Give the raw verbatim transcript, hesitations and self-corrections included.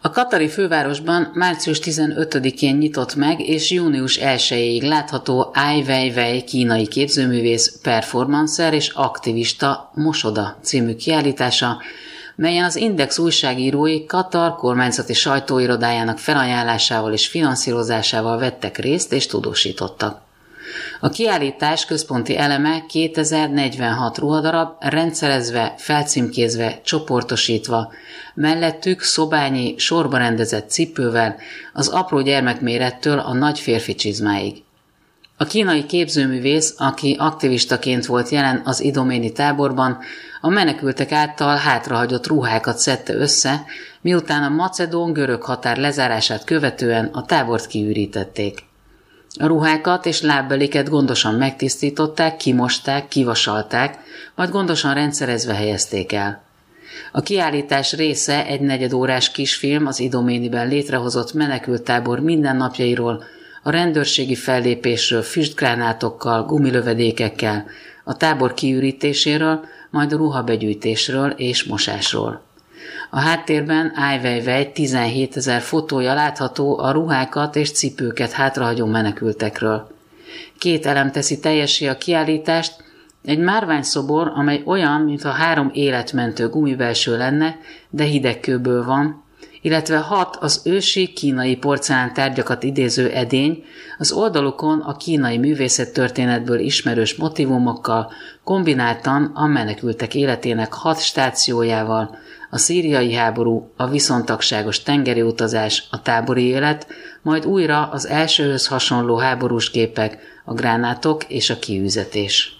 A katari fővárosban március tizenötödikén nyitott meg, és június elsejéig látható Ai Weiwei kínai képzőművész, performancer és aktivista Mosoda című kiállítása, melyen az Index újságírói Katar kormányzati sajtóirodájának felajánlásával és finanszírozásával vettek részt és tudósítottak. A kiállítás központi eleme kétezer-negyvenhat ruhadarab, rendszerezve, felcímkézve, csoportosítva, mellettük szobányi, sorba rendezett cipővel, az apró gyermekmérettől a nagy férfi csizmáig. A kínai képzőművész, aki aktivistaként volt jelen az idoméni táborban, a menekültek által hátrahagyott ruhákat szedte össze, miután a macedón-görög határ lezárását követően a tábort kiürítették. A ruhákat és lábbeliket gondosan megtisztították, kimosták, kivasalták, majd gondosan rendszerezve helyezték el. A kiállítás része egy negyedórás kisfilm az idoméniben létrehozott menekülttábor mindennapjairól, a rendőrségi fellépésről, füstgránátokkal, gumilövedékekkel, a tábor kiürítéséről, majd a ruhabegyűjtésről és mosásról. A háttérben Ai Weiwei tizenhétezer fotója látható a ruhákat és cipőket hátrahagyó menekültekről. Két elem teszi teljessé a kiállítást, egy márványszobor, amely olyan, mintha három életmentő gumibelső lenne, de hidegkőből van, illetve hat az ősi kínai porcelántárgyakat idéző edény, az oldalukon a kínai művészettörténetből ismerős motivumokkal, kombináltan a menekültek életének hat stációjával, a szíriai háború, a viszontagságos tengeri utazás, a tábori élet, majd újra az elsőhöz hasonló háborús képek, a gránátok és a kiűzetés.